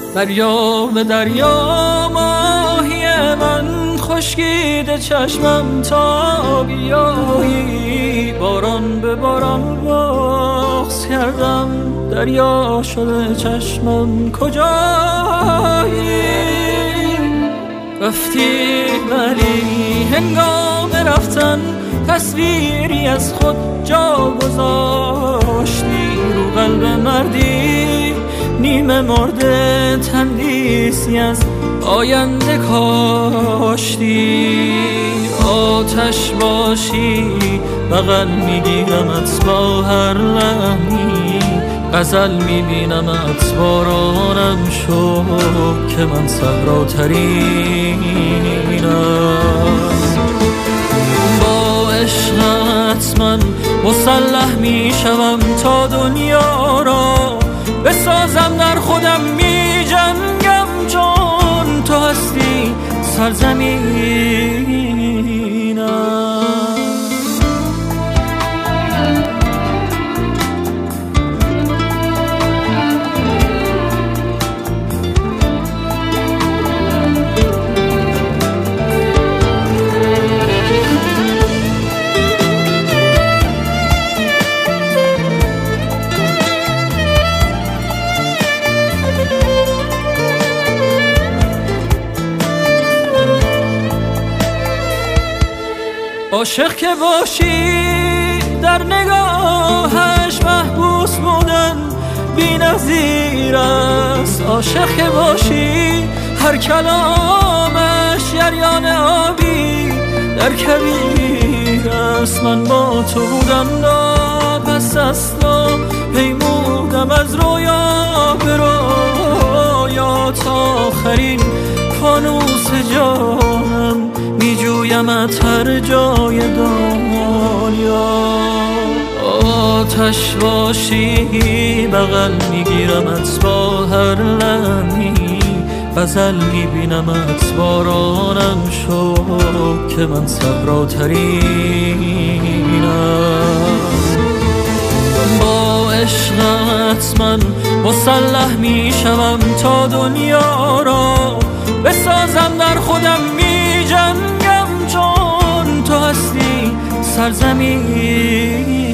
دریا به دریا ماهی من، خشکیده چشمم تا بیایی. باران به باران بغض کردم، دریا شده چشمم کجایی. رفتی ولی هنگام رفتن تصویری از خود جا گذاشتی. رو قلب مردی نیمه مرده تندیسی از آینده کاشتی. آتش باشی بغل میگیرمت با هر لحنی، غزل میبینمت بارانم شو که من صحراترینم. با عشقت من مسلح میشوم تا دنیا را بسازم، در خودم میجنگم چون تو هستی سرزمینم. عاشق که باشی در نگاهش محبوس بودن بی‌نظیر است. عاشق که باشی هر کلامش جریان آبی در کبیر است. من با تو بودم پس اصلا پیمودم از رویا به رویا، تا آخرین فانوس جانم میجویمت هر جای دنیا. آتش باشی بغل میگیرمت با هر لحنی، غزل میبینمت بارانم شو که من صحراترینم. با عشقت من مسلح میشوم تا دنیا را بسازم، در خودم میجنگم چون تو هستی سرزمین.